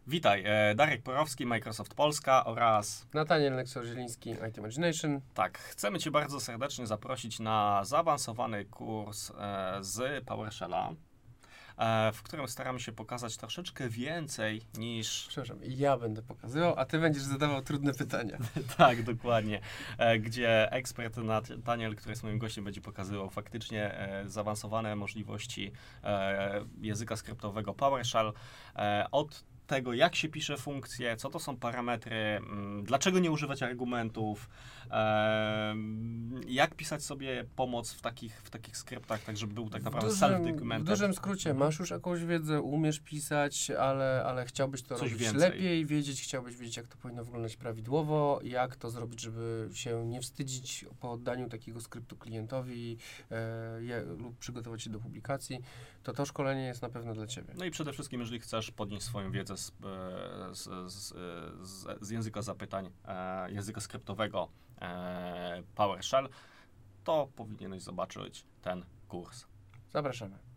Witaj, Darek Porowski, Microsoft Polska oraz Nataniel Neksor-Zieliński, IT Imagination. tak, chcemy Cię bardzo serdecznie zaprosić na zaawansowany kurs z PowerShella, w którym staramy się pokazać troszeczkę więcej niż... Przepraszam, ja będę pokazywał, a ty będziesz zadawał trudne pytania. Tak, dokładnie. Gdzie ekspert Nataniel, który jest moim gościem, będzie pokazywał faktycznie zaawansowane możliwości języka skryptowego PowerShell od tego, jak się pisze funkcje, co to są parametry, dlaczego nie używać argumentów, jak pisać sobie pomoc w takich skryptach, tak żeby był tak naprawdę self-documented. W dużym skrócie, masz już jakąś wiedzę, umiesz pisać, ale chciałbyś to Coś robić więcej. lepiej, chciałbyś wiedzieć, jak to powinno wyglądać prawidłowo, jak to zrobić, żeby się nie wstydzić po oddaniu takiego skryptu klientowi lub przygotować się do publikacji, to szkolenie jest na pewno dla Ciebie. No i przede wszystkim, jeżeli chcesz podnieść swoją wiedzę z języka zapytań, języka skryptowego PowerShell, to powinieneś zobaczyć ten kurs. Zapraszamy.